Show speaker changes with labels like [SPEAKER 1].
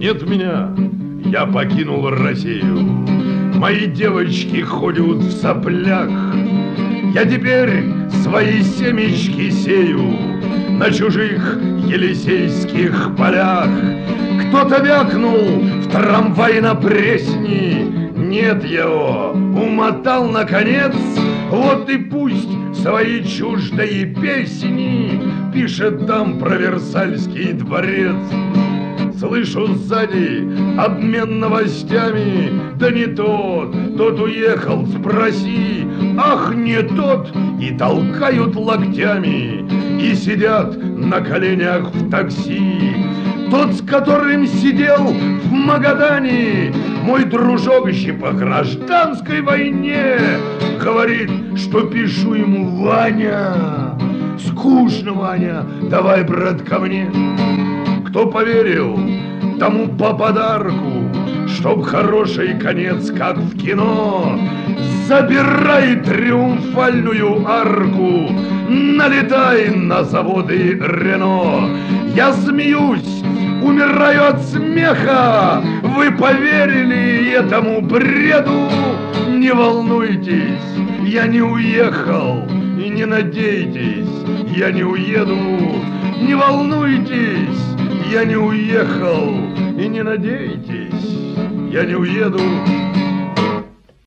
[SPEAKER 1] нет меня, я покинул Россию. Мои девочки ходят в соплях. Я теперь свои семечки сею на чужих елисейских полях. Кто-то вякнул в трамвай на Пресни, нет его, умотал наконец. Вот и пусть свои чуждые песни пишет там про Версальский дворец. Слышу сзади обмен новостями, да не тот, тот уехал, спроси. Ах, не тот, и толкают локтями, и сидят на коленях в такси. Тот, с которым сидел в Магадане, мой дружок еще по гражданской войне, говорит, что пишу ему: Ваня, скучно, Ваня, давай, брат, ко мне. Кто поверил, тому по подарку, чтоб хороший конец, как в кино. Забирай триумфальную арку, налетай на заводы Рено. Я смеюсь, умираю от смеха. Вы поверили этому бреду? Не волнуйтесь, я не уехал, и не надейтесь, я не уеду. Не волнуйтесь, я не уехал, и не надейтесь, я не уеду.